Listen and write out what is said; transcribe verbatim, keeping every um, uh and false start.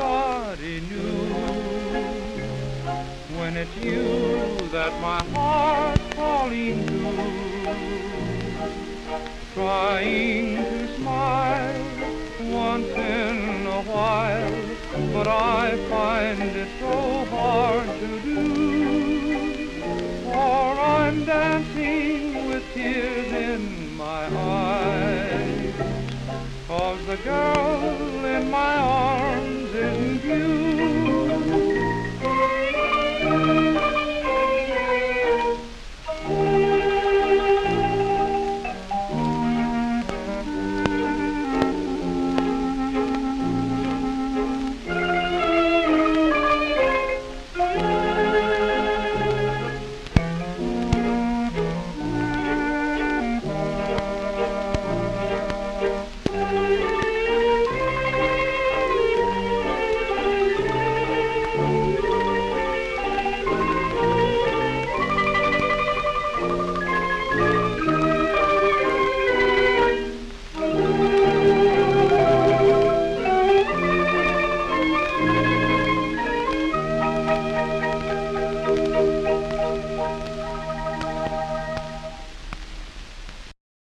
nobody knew. When it's you that my heart's calling to, trying to smile once in a while, but I find it so hard to do, for I'm dancing with tears in my eyes, 'cause the girl